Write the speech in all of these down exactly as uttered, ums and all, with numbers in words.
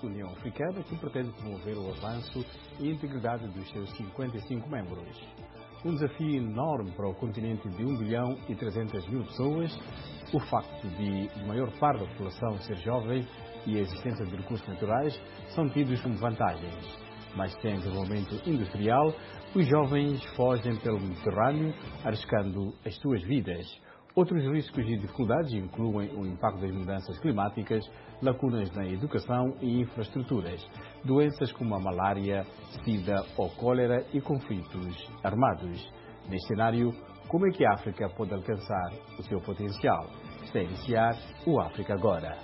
União Africana, que pretende promover o avanço e a integridade dos seus cinquenta e cinco membros. Um desafio enorme para o continente de um bilhão e trezentas mil pessoas, o facto de a maior parte da população ser jovem e a existência de recursos naturais são tidos como vantagens. Mas sem desenvolvimento industrial, os jovens fogem pelo Mediterrâneo, arriscando as suas vidas. Outros riscos e dificuldades incluem o impacto das mudanças climáticas, lacunas na educação e infraestruturas, doenças como a malária, sida ou cólera e conflitos armados. Neste cenário, como é que a África pode alcançar o seu potencial? Está a iniciar o África Agora.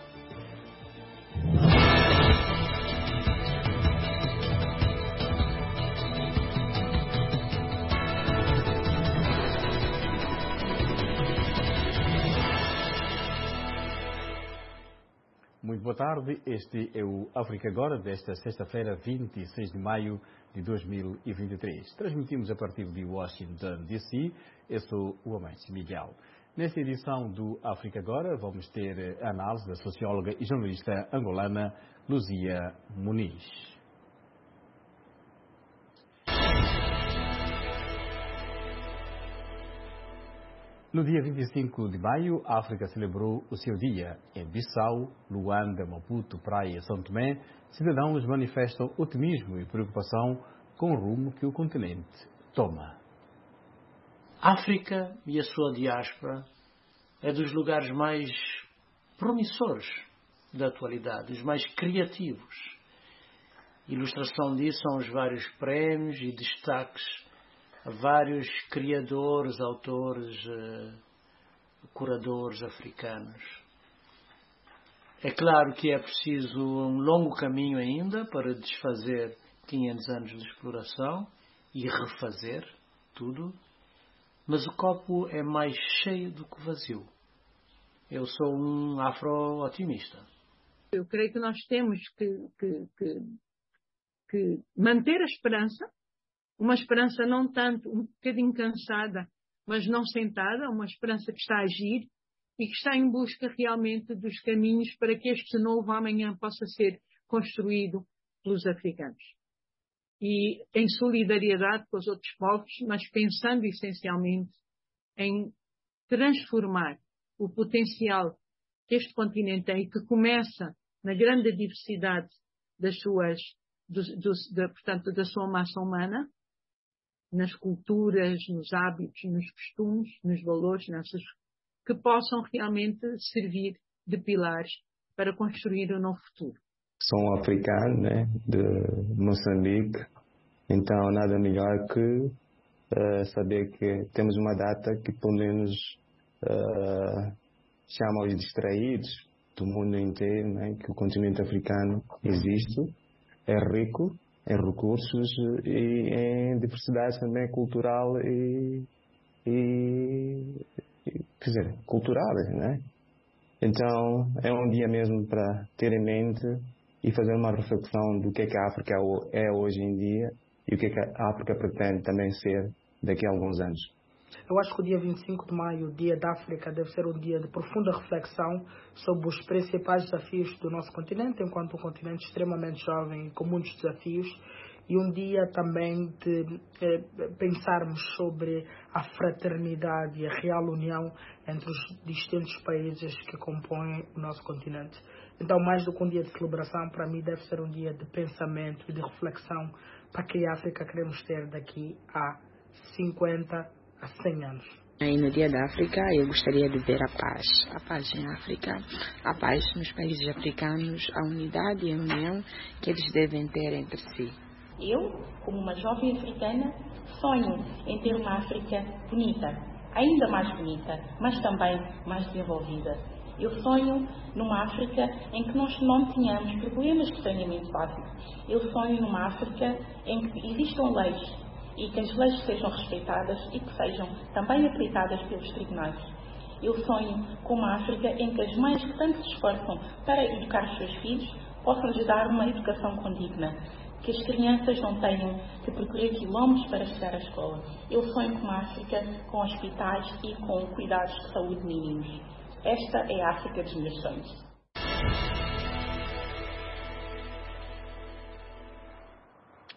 Muito boa tarde, este é o África Agora desta sexta-feira, vinte e seis de maio de dois mil e vinte e três. Transmitimos a partir de Washington, D C. Eu sou o Amante Miguel. Nesta edição do África Agora vamos ter a análise da socióloga e jornalista angolana Luzia Muniz. No dia vinte e cinco de maio, a África celebrou o seu dia. Em Bissau, Luanda, Maputo, Praia e São Tomé, cidadãos manifestam otimismo e preocupação com o rumo que o continente toma. A África e a sua diáspora é dos lugares mais promissores da atualidade, os mais criativos. Ilustração disso são os vários prémios e destaques a vários criadores, autores, uh, curadores africanos. É claro que é preciso um longo caminho ainda para desfazer quinhentos anos de exploração e refazer tudo, mas o copo é mais cheio do que vazio. Eu sou um afro-otimista. Eu creio que nós temos que, que, que, que manter a esperança. Uma esperança não tanto, um bocadinho cansada, mas não sentada, uma esperança que está a agir e que está em busca realmente dos caminhos para que este novo amanhã possa ser construído pelos africanos. E em solidariedade com os outros povos, mas pensando essencialmente em transformar o potencial que este continente tem e que começa na grande diversidade das suas, do, do, da, portanto, da sua massa humana, nas culturas, nos hábitos, nos costumes, nos valores, nessas, que possam realmente servir de pilares para construir um novo futuro. Sou africano, né, de Moçambique, então nada melhor que uh, saber que temos uma data que pelo menos uh, chama os distraídos do mundo inteiro, né, que o continente africano existe, é rico em recursos e em diversidade também cultural e, e, e quer dizer, cultural, né? Então é um dia mesmo para ter em mente e fazer uma reflexão do que é que a África é hoje em dia e o que é que a África pretende também ser daqui a alguns anos. Eu acho que o dia vinte e cinco de maio, o Dia da África, deve ser um dia de profunda reflexão sobre os principais desafios do nosso continente, enquanto um continente extremamente jovem com muitos desafios, e um dia também de eh, pensarmos sobre a fraternidade e a real união entre os distintos países que compõem o nosso continente. Então, mais do que um dia de celebração, para mim deve ser um dia de pensamento e de reflexão para que a África queremos ter daqui a cinquenta a cem anos. E no Dia da África eu gostaria de ver a paz, a paz em África, a paz nos países africanos, a unidade e a união que eles devem ter entre si. Eu, como uma jovem africana, sonho em ter uma África bonita, ainda mais bonita, mas também mais desenvolvida. Eu sonho numa África em que nós não tenhamos problemas de saneamento básico. Eu sonho numa África em que existam leis e que as leis sejam respeitadas e que sejam também aplicadas pelos tribunais. Eu sonho com uma África em que as mães que tanto se esforçam para educar os seus filhos possam lhes dar uma educação condigna, que as crianças não tenham que percorrer quilómetros para chegar à escola. Eu sonho com uma África com hospitais e com cuidados de saúde mínimos. Esta é a África dos meus sonhos.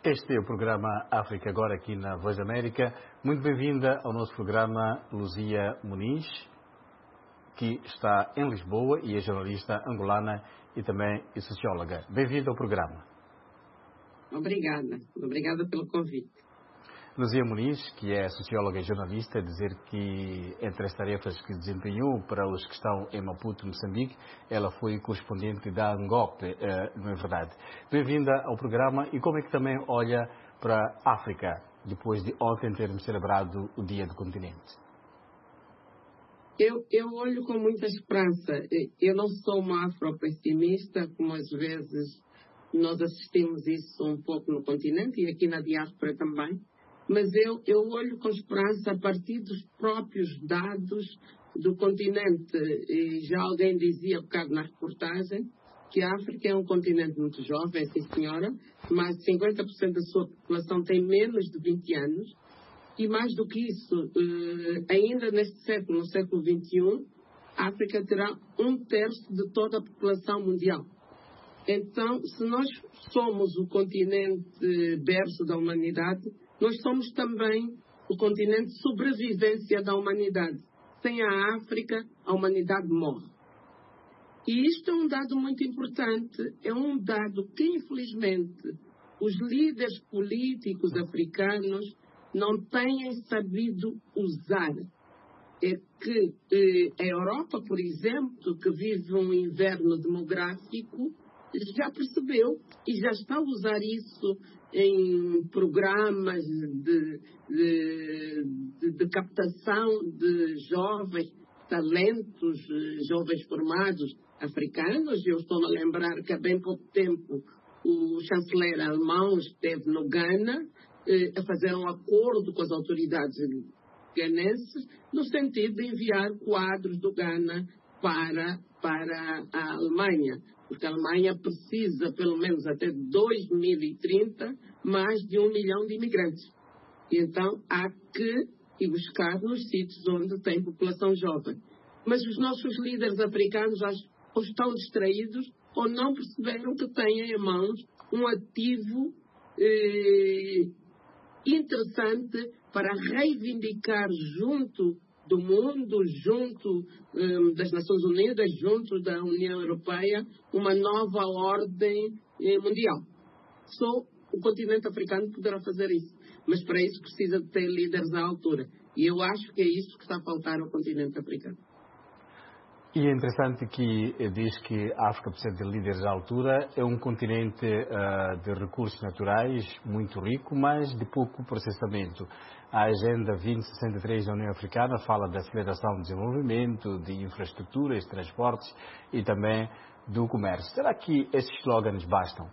Este é o programa África Agora aqui na Voz da América. Muito bem-vinda ao nosso programa Luzia Muniz, que está em Lisboa e é jornalista angolana e também é socióloga. Bem-vinda ao programa. Obrigada. Obrigada pelo convite. Luzia Muniz, que é socióloga e jornalista, dizer que entre as tarefas que desempenhou para os que estão em Maputo, Moçambique, ela foi correspondente da ANGOP, não é verdade? Bem-vinda ao programa. E como é que também olha para a África, depois de ontem termos celebrado o Dia do Continente? Eu, eu olho com muita esperança. Eu não sou uma afropessimista, como às vezes nós assistimos isso um pouco no continente e aqui na diáspora também. Mas eu, eu olho com esperança a partir dos próprios dados do continente. E já alguém dizia um bocado na reportagem que a África é um continente muito jovem, sim senhora, mais de cinquenta por cento da sua população tem menos de vinte anos. E mais do que isso, ainda neste século, no século vinte e um, a África terá um terço de toda a população mundial. Então, se nós somos o continente berço da humanidade, nós somos também o continente de sobrevivência da humanidade. Sem a África, a humanidade morre. E isto é um dado muito importante. É um dado que, infelizmente, os líderes políticos africanos não têm sabido usar. É que eh, a Europa, por exemplo, que vive um inverno demográfico, já percebeu e já está a usar isso em programas de, de, de, de captação de jovens talentos, jovens formados africanos. Eu estou a lembrar que há bem pouco tempo o chanceler alemão esteve no Ghana eh, a fazer um acordo com as autoridades ganenses no sentido de enviar quadros do Ghana para, para a Alemanha. Porque a Alemanha precisa, pelo menos até dois mil e trinta, mais de um milhão de imigrantes. E então há que ir buscar nos sítios onde tem população jovem. Mas os nossos líderes africanos ou estão distraídos ou não perceberam que têm em mãos um ativo eh, interessante para reivindicar junto do mundo, junto um, das Nações Unidas, junto da União Europeia, uma nova ordem eh, mundial. Só o continente africano poderá fazer isso. Mas para isso precisa de ter líderes à altura. E eu acho que é isso que está a faltar ao continente africano. E é interessante que diz que a África precisa de líderes à altura. É um continente uh, de recursos naturais muito rico, mas de pouco processamento. A Agenda vinte sessenta e três da União Africana fala da aceleração do desenvolvimento, de infraestruturas, transportes e também do comércio. Será que esses slogans bastam?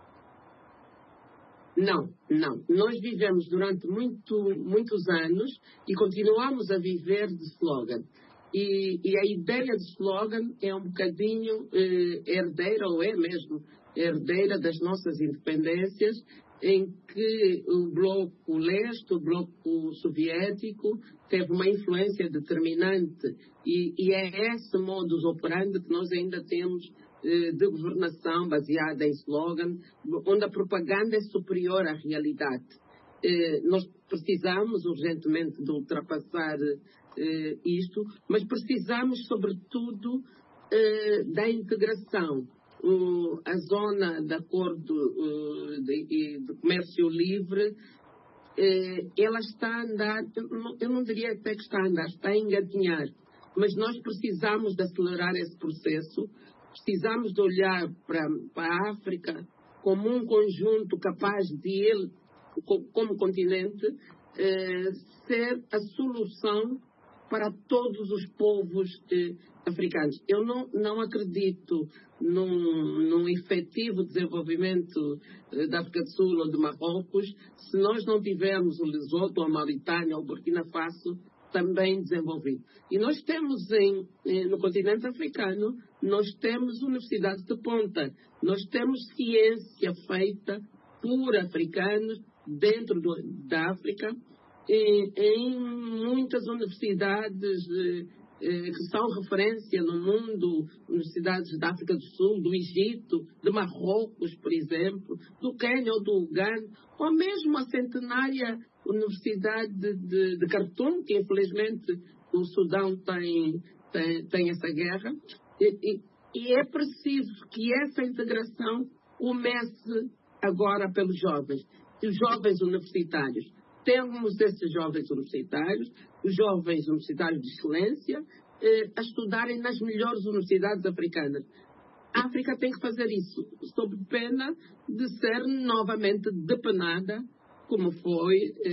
Não, não. Nós vivemos durante muito, muitos anos e continuamos a viver de slogan. E, e a ideia de slogan é um bocadinho eh, herdeira, ou é mesmo herdeira das nossas independências, em que o bloco leste, o bloco soviético, teve uma influência determinante. E, e é esse modus operandi que nós ainda temos eh, de governação baseada em slogan, onde a propaganda é superior à realidade. Eh, nós precisamos urgentemente de ultrapassar eh, isto, mas precisamos, sobretudo, eh, da integração. Uh, a zona de acordo uh, de, de comércio livre, uh, ela está a andar, eu não, eu não diria até que está a andar, está a engatinhar, mas nós precisamos de acelerar esse processo, precisamos de olhar para, para a África como um conjunto capaz de ele, como continente, uh, ser a solução para todos os povos eh, africanos. Eu não, não acredito num, num efetivo desenvolvimento eh, da África do Sul ou de Marrocos se nós não tivermos o Lesoto, a Mauritânia ou o Burkina Faso também desenvolvido. E nós temos em, eh, no continente africano, nós temos universidades de ponta, nós temos ciência feita por africanos dentro do, da África, Em, em muitas universidades eh, que são referência no mundo, universidades da África do Sul, do Egito, de Marrocos, por exemplo, do Quênia ou do Uganda, ou mesmo a centenária Universidade de, de, de Khartoum, que infelizmente o Sudão tem, tem, tem essa guerra. E, e, e é preciso que essa integração comece agora pelos jovens, os jovens universitários. Temos esses jovens universitários, os jovens universitários de excelência, eh, a estudarem nas melhores universidades africanas. A África tem que fazer isso, sob pena de ser novamente depenada, como foi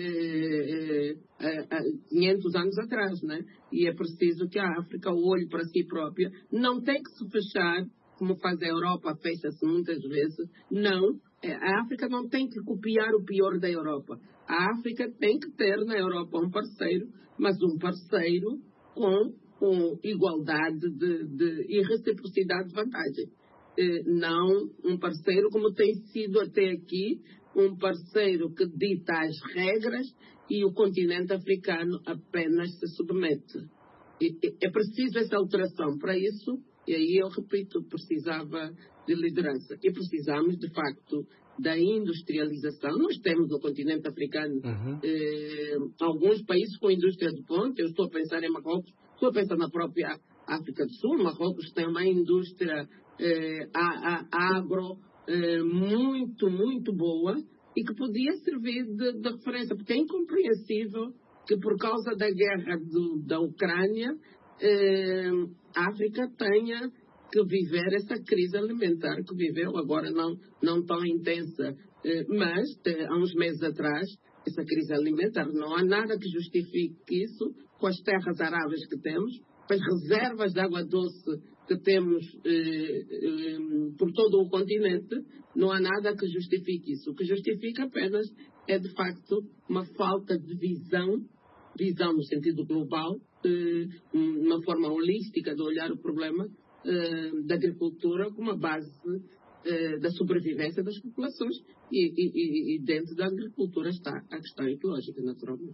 eh, eh, há quinhentos anos atrás, né? E é preciso que a África olhe para si própria. Não tem que se fechar, como faz a Europa, fecha-se muitas vezes. Não, a África não tem que copiar o pior da Europa. A África tem que ter na Europa um parceiro, mas um parceiro com, com igualdade de, de, e reciprocidade de vantagem. Eh, não um parceiro como tem sido até aqui, um parceiro que dita as regras e o continente africano apenas se submete. E, e, é preciso essa alteração. Para isso, e aí eu repito, precisava de liderança. E precisamos, de facto, da industrialização. Nós temos no continente africano uhum. eh, alguns países com indústria de ponta. Eu estou a pensar em Marrocos, estou a pensar na própria África do Sul. Marrocos tem uma indústria eh, a, a, agro eh, muito, muito boa e que podia servir de, de referência, porque é incompreensível que por causa da guerra do, da Ucrânia eh, a África tenha que viver essa crise alimentar que viveu, agora não, não tão intensa, eh, mas eh, há uns meses atrás, essa crise alimentar. Não há nada que justifique isso com as terras aráveis que temos, com as reservas de água doce que temos eh, eh, por todo o continente. Não há nada que justifique isso. O que justifica apenas é, de facto, uma falta de visão, visão no sentido global, eh, uma forma holística de olhar o problema da agricultura como a base uh, da sobrevivência das populações e, e, e dentro da agricultura está a questão ecológica, naturalmente.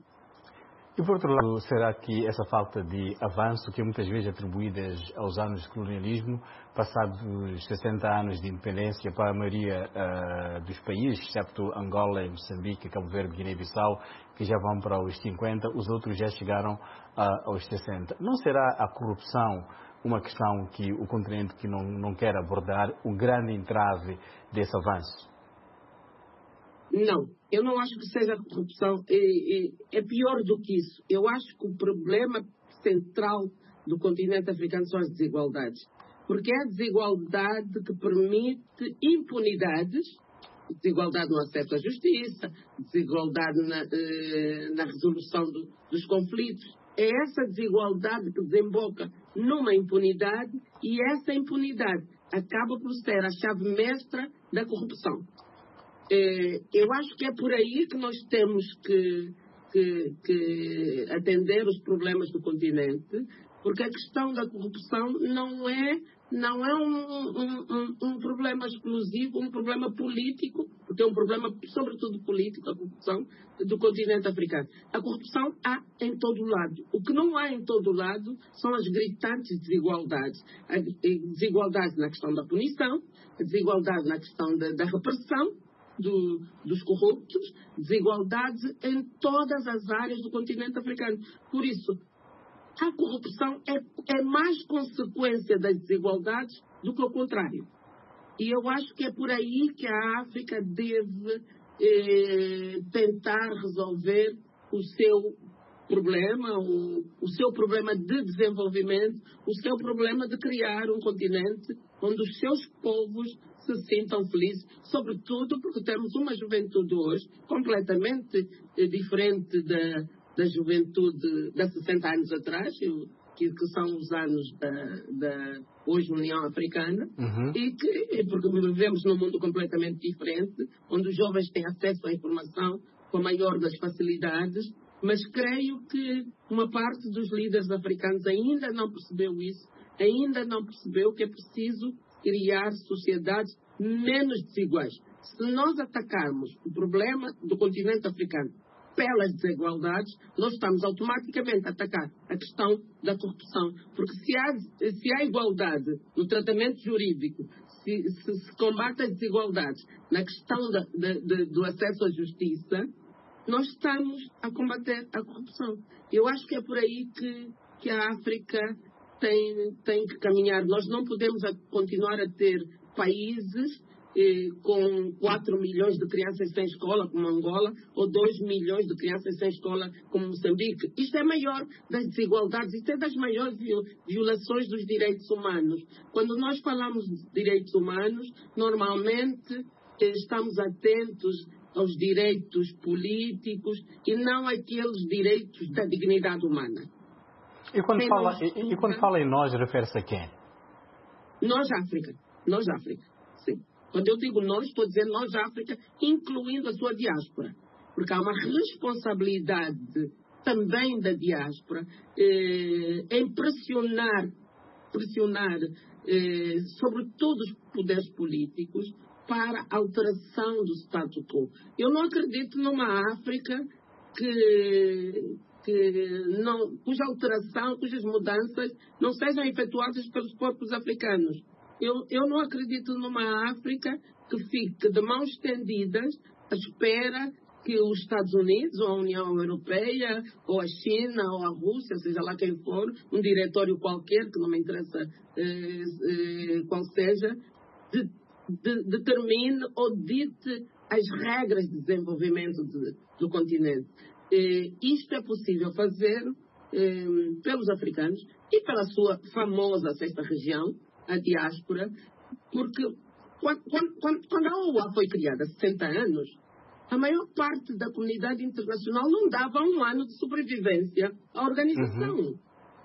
E por outro lado, será que essa falta de avanço, que é muitas vezes atribuídas aos anos de colonialismo, passados sessenta anos de independência para a maioria uh, dos países, excepto Angola, Moçambique, Cabo Verde, Guiné-Bissau, que já vão para os cinquenta, os outros já chegaram uh, aos sessenta. Não será a corrupção uma questão que o continente que não, não quer abordar, o grande entrave desse avanço? Não, eu não acho que seja corrupção. É, é, é pior do que isso. Eu acho que o problema central do continente africano são as desigualdades. Porque é a desigualdade que permite impunidades, desigualdade no acesso à justiça, desigualdade na, eh, na resolução do, dos conflitos. É essa desigualdade que desemboca numa impunidade e essa impunidade acaba por ser a chave mestra da corrupção. É, eu acho que é por aí que nós temos que, que, que atender os problemas do continente, porque a questão da corrupção não é, não é um, um, um, um problema exclusivo, um problema político, porque é um problema sobretudo político, a corrupção do continente africano. A corrupção há em todo lado. O que não há em todo lado são as gritantes desigualdades. A desigualdade na questão da punição, a desigualdade na questão da, da repressão do, dos corruptos, desigualdades em todas as áreas do continente africano. Por isso, a corrupção é, é mais consequência das desigualdades do que o contrário. E eu acho que é por aí que a África deve eh, tentar resolver o seu problema, o, o seu problema de desenvolvimento, o seu problema de criar um continente onde os seus povos se sintam felizes, sobretudo porque temos uma juventude hoje completamente eh, diferente da, da juventude de sessenta anos atrás, que, que são os anos da, da hoje União Africana, uhum. e que, porque vivemos num mundo completamente diferente, onde os jovens têm acesso à informação com a maior das facilidades, mas creio que uma parte dos líderes africanos ainda não percebeu isso, ainda não percebeu que é preciso criar sociedades menos desiguais. Se nós atacarmos o problema do continente africano pelas desigualdades, nós estamos automaticamente a atacar a questão da corrupção. Porque se há, se há igualdade no tratamento jurídico, se, se, se combate as desigualdades na questão da, de, de, do acesso à justiça, nós estamos a combater a corrupção. Eu acho que é por aí que, que a África tem, tem que caminhar. Nós não podemos a, continuar a ter países eh, com quatro milhões de crianças sem escola, como Angola, ou dois milhões de crianças sem escola, como Moçambique. Isto é maior das desigualdades, isto é das maiores violações dos direitos humanos. Quando nós falamos de direitos humanos, normalmente eh, estamos atentos aos direitos políticos e não àqueles direitos da dignidade humana. E quando, fala, e, e quando fala em nós, refere-se a quem? Nós, África. Nós, África. Sim. Quando eu digo nós, estou dizendo nós, África, incluindo a sua diáspora. Porque há uma responsabilidade também da diáspora eh, em pressionar, pressionar eh, sobretudo os poderes políticos para a alteração do status quo. Eu não acredito numa África que, que não, cuja alteração, cujas mudanças não sejam efetuadas pelos corpos africanos. Eu, eu não acredito numa África que fique de mãos estendidas à espera que os Estados Unidos, ou a União Europeia, ou a China, ou a Rússia, seja lá quem for, um diretório qualquer, que não me interessa eh, eh, qual seja, de, de, determine ou dite as regras de desenvolvimento de, do continente. Eh, isto é possível fazer eh, pelos africanos e pela sua famosa sexta região, a diáspora, porque quando, quando, quando a O U A foi criada há sessenta anos, a maior parte da comunidade internacional não dava um ano de sobrevivência à organização. Uhum.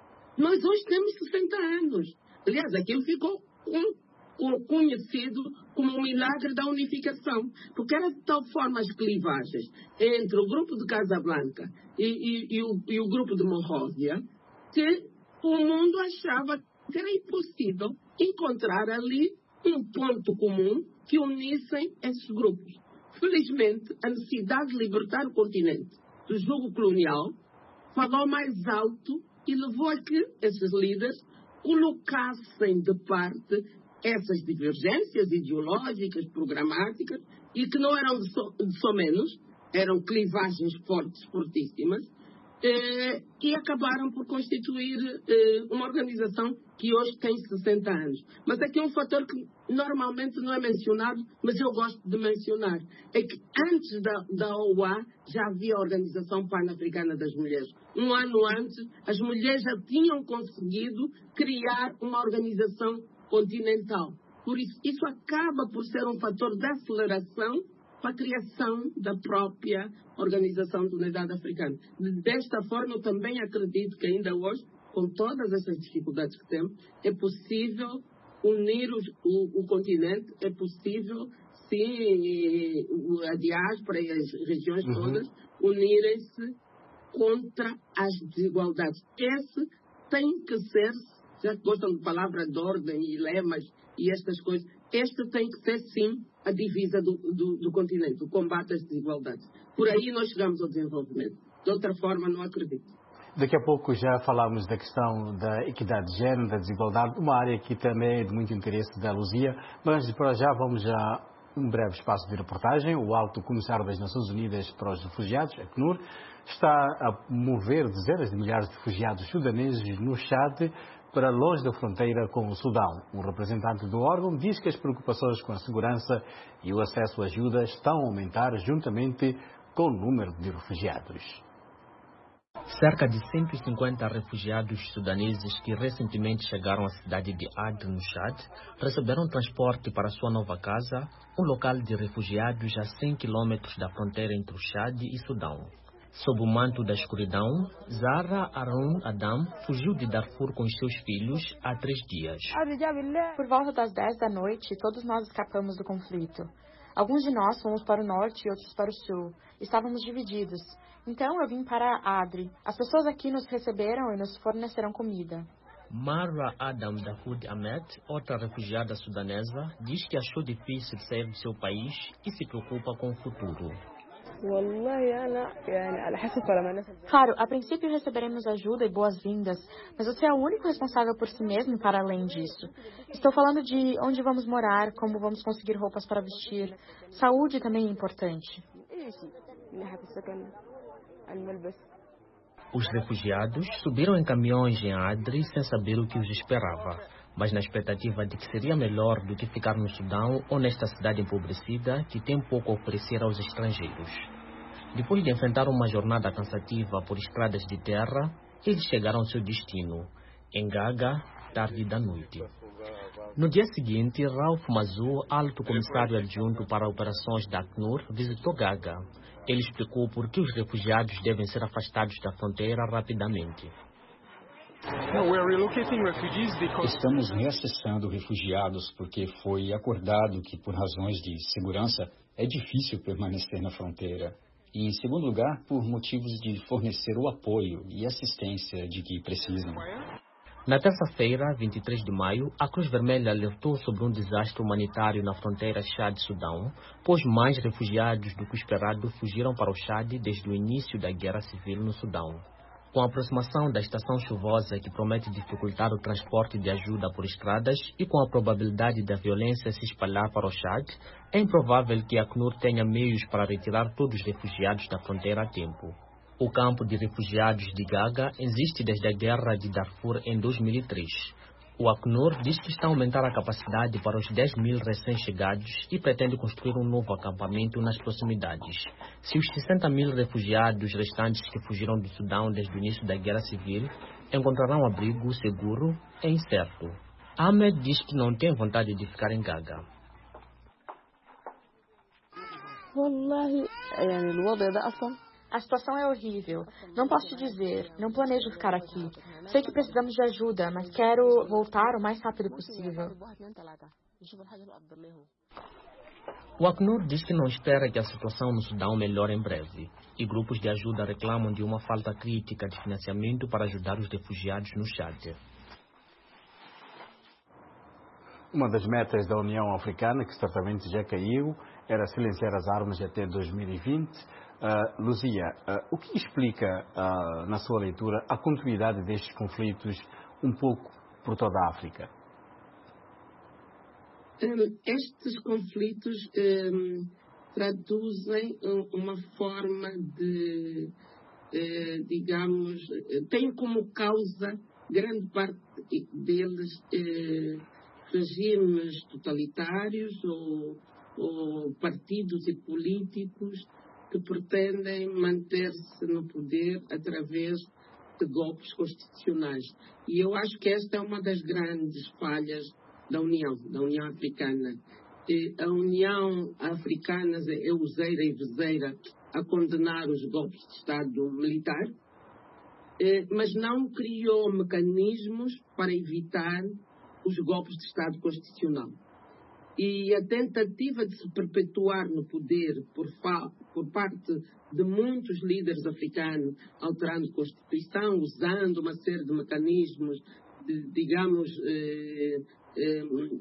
Nós hoje temos sessenta anos. Aliás, aquilo ficou com, com, conhecido como o milagre da unificação, porque era de tal forma as clivagens entre o grupo de Casablanca e, e, e, o, e o grupo de Monróvia que o mundo achava que era impossível encontrar ali um ponto comum que unissem esses grupos. Felizmente, a necessidade de libertar o continente do jugo colonial falou mais alto e levou a que esses líderes colocassem de parte essas divergências ideológicas, programáticas, e que não eram de só, de só menos, eram clivagens fortes, fortíssimas, eh, e acabaram por constituir eh, uma organização que hoje tem sessenta anos. Mas aqui é um fator que normalmente não é mencionado, mas eu gosto de mencionar. É que antes da, da O U A já havia a Organização Pan-Africana das Mulheres. Um ano antes, as mulheres já tinham conseguido criar uma organização continental. Por isso, isso acaba por ser um fator de aceleração para a criação da própria Organização de Unidade Africana. Desta forma, eu também acredito que ainda hoje, com todas essas dificuldades que temos, é possível unir o, o, o continente, é possível, sim, a diáspora e as regiões uhum. todas unirem-se contra as desigualdades. Esse tem que ser, já gostam de palavra de ordem e lemas e estas coisas, este tem que ser, sim, a divisa do, do, do continente, o combate às desigualdades. Por aí nós chegamos ao desenvolvimento. De outra forma, não acredito. Daqui a pouco já falámos da questão da equidade de género, da desigualdade, uma área que também é de muito interesse da Luzia, mas para já vamos a um breve espaço de reportagem. O Alto Comissário das Nações Unidas para os Refugiados, a ACNUR, está a mover dezenas de milhares de refugiados sudaneses no Chad para longe da fronteira com o Sudão. O representante do órgão diz que as preocupações com a segurança e o acesso à ajuda estão a aumentar juntamente com o número de refugiados. Cerca de cento e cinquenta refugiados sudaneses que recentemente chegaram à cidade de Ad, no Chad, receberam transporte para sua nova casa, um local de refugiados a cem quilômetros da fronteira entre o Chad e Sudão. Sob o manto da escuridão, Zahra Arun Adam fugiu de Darfur com os seus filhos há três dias. Por volta das dez da noite, todos nós escapamos do conflito. Alguns de nós fomos para o norte e outros para o sul. Estávamos divididos. Então eu vim para Adre. As pessoas aqui nos receberam e nos forneceram comida. Marwa Adam Dahoud Ahmed, outra refugiada sudanesa, diz que achou difícil sair do seu país e se preocupa com o futuro. Claro, a princípio receberemos ajuda e boas-vindas, mas você é o único responsável por si mesmo para além disso. Estou falando de onde vamos morar, como vamos conseguir roupas para vestir. Saúde também é importante. Os refugiados subiram em caminhões em Adre sem saber o que os esperava, mas na expectativa de que seria melhor do que ficar no Sudão ou nesta cidade empobrecida que tem pouco a oferecer aos estrangeiros. Depois de enfrentar uma jornada cansativa por estradas de terra, eles chegaram ao seu destino, em Gaga, tarde da noite. No dia seguinte, Ralph Mazou, alto comissário adjunto para operações da Acnur, visitou Gaga. Ele explicou por que os refugiados devem ser afastados da fronteira rapidamente. Estamos reacessando refugiados porque foi acordado que, por razões de segurança, é difícil permanecer na fronteira. E, em segundo lugar, por motivos de fornecer o apoio e assistência de que precisam. Na terça-feira, vinte e três de maio, a Cruz Vermelha alertou sobre um desastre humanitário na fronteira Chad-Sudão, pois mais refugiados do que o esperado fugiram para o Chad desde o início da guerra civil no Sudão. Com a aproximação da estação chuvosa que promete dificultar o transporte de ajuda por estradas e com a probabilidade da violência se espalhar para o Chad, é improvável que a Acnur tenha meios para retirar todos os refugiados da fronteira a tempo. O campo de refugiados de Gaga existe desde a guerra de Darfur em dois mil e três. O Acnur diz que está a aumentar a capacidade para os dez mil recém-chegados e pretende construir um novo acampamento nas proximidades. Se os sessenta mil refugiados restantes que fugiram do Sudão desde o início da guerra civil encontrarão abrigo seguro, é incerto. Ahmed diz que não tem vontade de ficar em Gaga. A situação é horrível. Não posso te dizer. Não planejo ficar aqui. Sei que precisamos de ajuda, mas quero voltar o mais rápido possível. O Acnur diz que não espera que a situação no Sudão melhore em breve. E grupos de ajuda reclamam de uma falta crítica de financiamento para ajudar os refugiados no Chad. Uma das metas da União Africana, que certamente já caiu, era silenciar as armas até dois mil e vinte. Uh, Luzia, uh, o que explica, uh, na sua leitura, a continuidade destes conflitos um pouco por toda a África? Um, estes conflitos um, traduzem uma forma de, uh, digamos, tem como causa, grande parte deles, uh, regimes totalitários ou, ou partidos e políticos que pretendem manter-se no poder através de golpes constitucionais. E eu acho que esta é uma das grandes falhas da União, da União Africana. E a União Africana é useira e vezeira a condenar os golpes de Estado militar, mas não criou mecanismos para evitar os golpes de Estado constitucional. E a tentativa de se perpetuar no poder por, por parte de muitos líderes africanos, alterando a Constituição, usando uma série de mecanismos, de, digamos, eh, eh,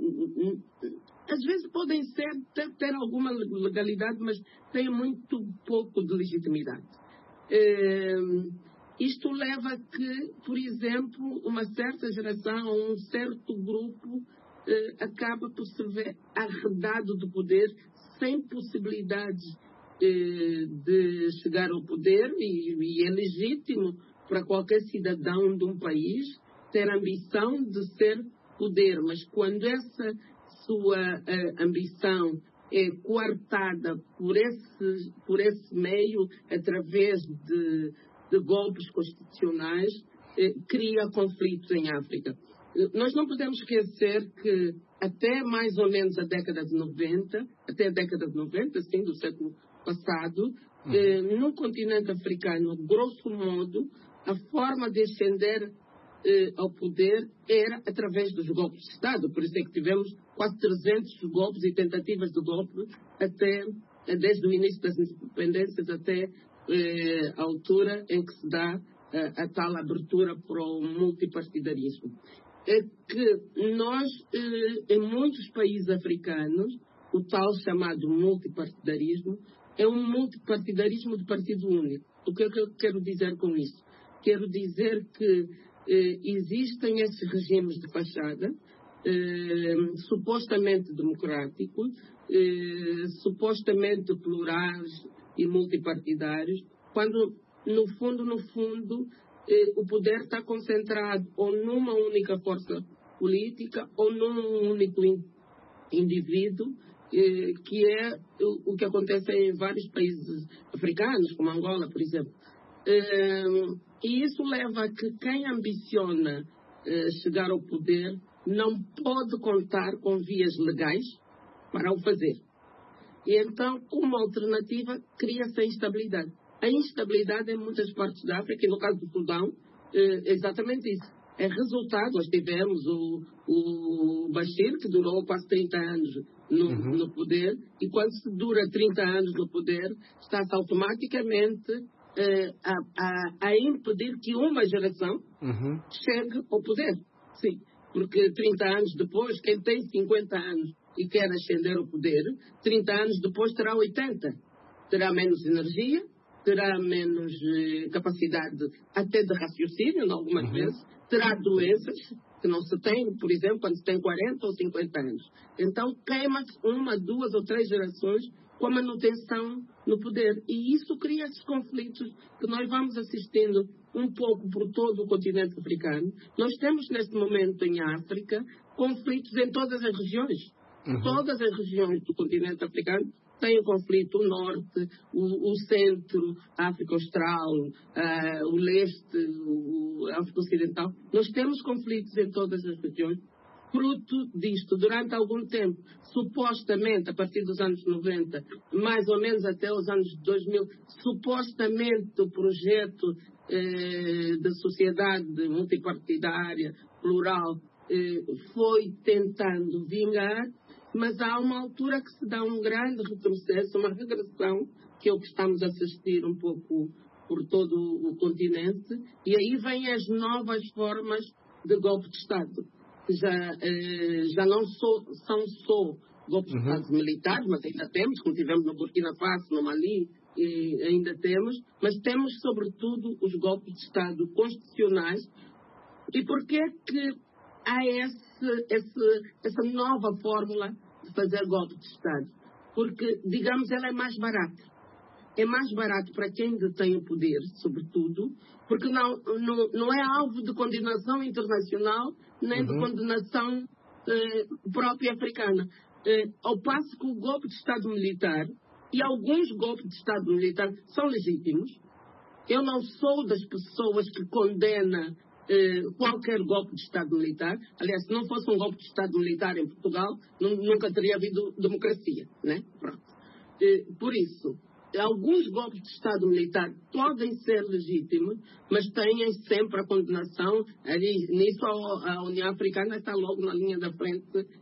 às vezes podem ser, ter, ter alguma legalidade, mas têm muito pouco de legitimidade. Eh, isto leva a que, por exemplo, uma certa geração, um certo grupo, Uh, acaba por se ver arredado do poder, sem possibilidades uh, de chegar ao poder, e, e é legítimo para qualquer cidadão de um país ter a ambição de ser poder, mas quando essa sua uh, ambição é coartada por esse, por esse meio, através de, de golpes constitucionais, uh, cria conflitos em África. Nós não podemos esquecer que até mais ou menos a década de noventa, até a década de noventa, sim, do século passado, uhum. eh, no continente africano, grosso modo, a forma de ascender eh, ao poder era através dos golpes de Estado. Por isso é que tivemos quase trezentos golpes e tentativas de golpe até, desde o início das independências até eh, a altura em que se dá eh, a tal abertura para o multipartidarismo. É que nós, em muitos países africanos, o tal chamado multipartidarismo é um multipartidarismo de partido único. O que é que eu quero dizer com isso? Quero dizer que eh, existem esses regimes de fachada, eh, supostamente democráticos, eh, supostamente plurais e multipartidários, quando, no fundo, no fundo, eh, o poder está concentrado ou numa única força política ou num único in, indivíduo, eh, que é o, o que acontece em vários países africanos, como Angola, por exemplo. Eh, e isso leva a que quem ambiciona eh, chegar ao poder não pode contar com vias legais para o fazer. E então, como alternativa, cria-se a instabilidade. A instabilidade em muitas partes da África, e no caso do Sudão, é exatamente isso. É resultado, nós tivemos o, o Bashir, que durou quase trinta anos no, uhum. no poder, e quando se dura trinta anos no poder, está-se automaticamente eh, a, a, a impedir que uma geração uhum. chegue ao poder. Sim, porque trinta anos depois, quem tem cinquenta anos e quer ascender ao poder, trinta anos depois terá oitenta. Terá menos energia, terá menos eh, capacidade até de raciocínio, algumas uhum. vezes, terá doenças que não se tem, por exemplo, quando se tem quarenta ou cinquenta anos. Então, queima-se uma, duas ou três gerações com a manutenção no poder. E isso cria esses conflitos que nós vamos assistindo um pouco por todo o continente africano. Nós temos, neste momento, em África, conflitos em todas as regiões. Uhum. Todas as regiões do continente africano têm um conflito. O norte, o, o centro, a África Austral, uh, o leste, o, a África Ocidental. Nós temos conflitos em todas as regiões. Fruto disto, durante algum tempo, supostamente, a partir dos anos noventa, mais ou menos até os anos dois mil, supostamente o projeto eh, da sociedade multipartidária, plural, eh, foi tentando vingar, mas há uma altura que se dá um grande retrocesso, uma regressão, que é o que estamos a assistir um pouco por todo o continente, e aí vêm as novas formas de golpe de Estado. Já, eh, já não so, são só golpes uhum. de Estado militares, mas ainda temos, como tivemos no Burkina Faso, no Mali, e ainda temos, mas temos sobretudo os golpes de Estado constitucionais. E porquê que há esse, esse, essa nova fórmula de fazer golpe de Estado? Porque, digamos, ela é mais barata. É mais barato para quem detém o poder, sobretudo, porque não, não, não é alvo de condenação internacional, nem uhum. de condenação eh, própria africana. Eh, ao passo que o golpe de Estado militar, e alguns golpes de Estado militar são legítimos. Eu não sou das pessoas que condena eh, qualquer golpe de Estado militar. Aliás, se não fosse um golpe de Estado militar em Portugal, nunca teria havido democracia, né? Pronto. Eh, por isso, alguns golpes de Estado militar podem ser legítimos, mas têm sempre a condenação. Ali, nisso, a, a União Africana está logo na linha da frente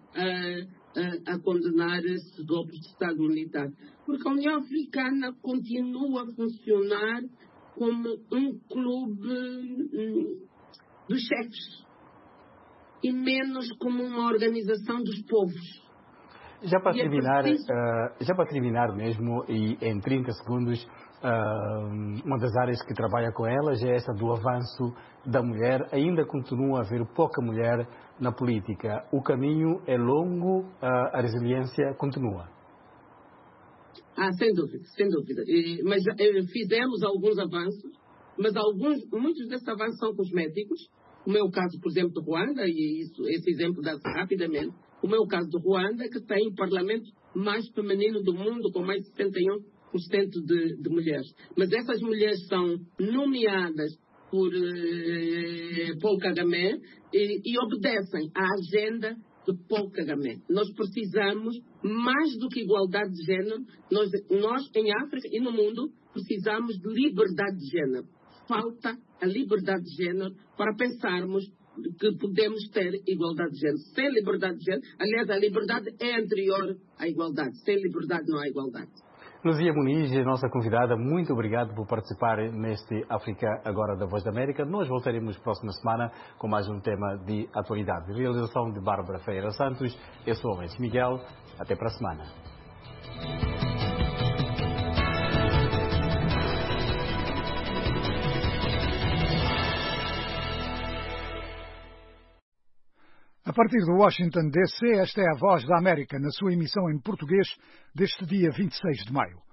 a, a, a condenar esses golpes de Estado militar. Porque a União Africana continua a funcionar como um clube hum, dos chefes e menos como uma organização dos povos. Já para, terminar, uh, já para terminar mesmo, e em trinta segundos, uh, uma das áreas que trabalha com elas é essa do avanço da mulher. Ainda continua a haver pouca mulher na política. O caminho é longo, uh, a resiliência continua. Ah, sem dúvida, sem dúvida. E, mas eh, fizemos alguns avanços, mas alguns, muitos desses avanços são cosméticos. Como é o caso, por exemplo, do Ruanda, e isso, esse exemplo dá-se rapidamente. Como é o caso do Ruanda, que tem o parlamento mais feminino do mundo, com mais de setenta e um por cento de, de mulheres. Mas essas mulheres são nomeadas por eh, Paul Kagame e, e obedecem à agenda de Paul Kagame. Nós precisamos, mais do que igualdade de género, nós, nós em África e no mundo, precisamos de liberdade de género. Falta a liberdade de género para pensarmos que podemos ter igualdade de género. Sem liberdade de género, aliás, a liberdade é anterior à igualdade. Sem liberdade não há igualdade. Luzia Muniz, nossa convidada, muito obrigado por participar neste África Agora da Voz da América. Nós voltaremos próxima semana com mais um tema de atualidade. Realização de Bárbara Ferreira Santos. Eu sou o Luís Miguel. Até para a semana. partir de Washington, D C, esta é a Voz da América, na sua emissão em português deste dia vinte e seis de maio.